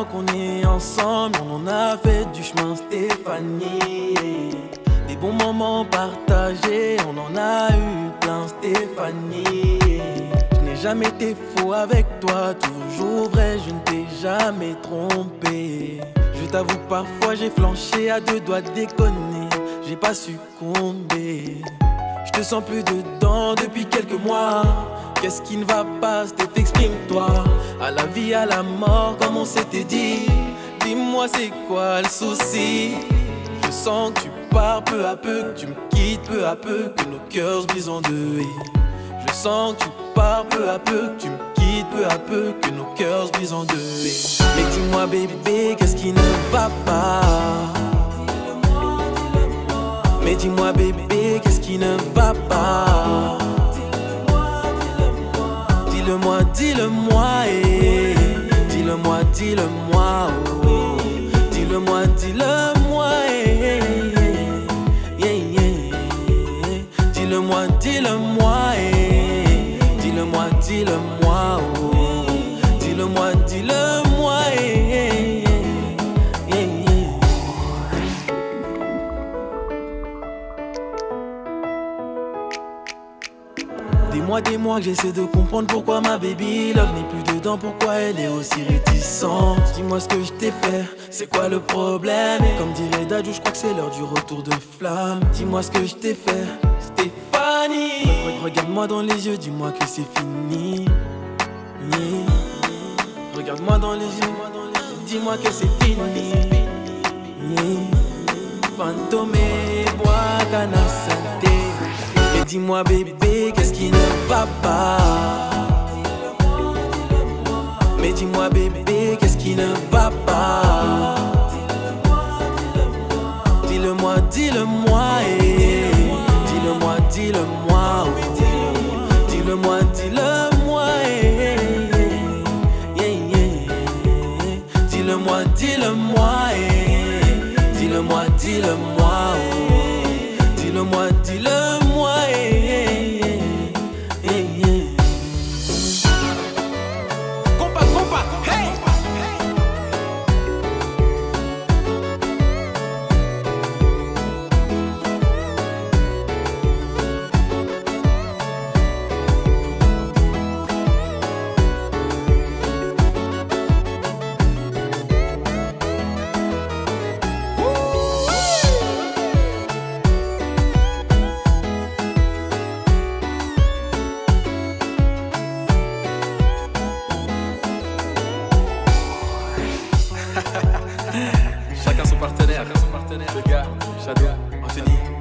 ans qu'on est ensemble, on en a fait du chemin, Stéphanie. Des bons moments partagés, on en a eu plein, Stéphanie. Je n'ai jamais été faux avec toi, toujours vrai, je ne t'ai jamais trompé. Je t'avoue que parfois j'ai flanché, à deux doigts de déconner, j'ai pas succombé. Je te sens plus dedans depuis quelques mois. Qu'est-ce qui ne va pas, Steph, exprime-toi. À la vie, à la mort, comme on s'était dit. Dis-moi c'est quoi le souci. Je sens que tu pars peu à peu, que tu me quittes peu à peu, que nos cœurs se brisent en deux. Je sens que tu pars peu à peu, que tu me quittes peu à peu, que nos cœurs se brisent en deux. Mais dis-moi bébé, qu'est-ce qui ne va pas. Mais dis-moi bébé, qu'est-ce qui ne va pas. Dis-le-moi, dis-le-moi, eh. Dis-le-moi, dis-le-moi, oh. Dis-le-moi, dis-le-moi, eh. Yeah, yeah. Dis-le-moi, dis-le-moi, eh. Dis-le-moi, dis-le-moi, oh. Dis-le-moi, dis-le-moi, eh. Yeah, yeah. Des mois que j'essaie de comprendre pourquoi ma baby love n'est plus dedans, pourquoi elle est aussi réticente. Dis-moi ce que je t'ai fait, c'est quoi le problème. Et comme dirait Dadju, je crois que c'est l'heure du retour de flamme. Dis-moi ce que je t'ai fait, Stéphanie. Regarde-moi dans les yeux, dis-moi que c'est fini. Yeah. Regarde-moi dans les yeux, dis-moi que c'est fini. Yeah. Fantôme, bois, cana, santé. Et dis-moi bébé, qu'est-ce qui ne va pas. Mais dis-moi bébé, qu'est-ce qui ne va pas. Dis-le-moi, dis-le-moi, eh. Dis-le-moi, dis-le-moi, oh. Dis-le-moi, dis-le-moi, eh. Yeah, yeah. Dis-le-moi, dis-le-moi, eh. Dis-le-moi, dis-le-moi, oh. Dis-le-moi, dis-le-moi, eh. Chacun son partenaire. Le gars, Shadow, Anthony.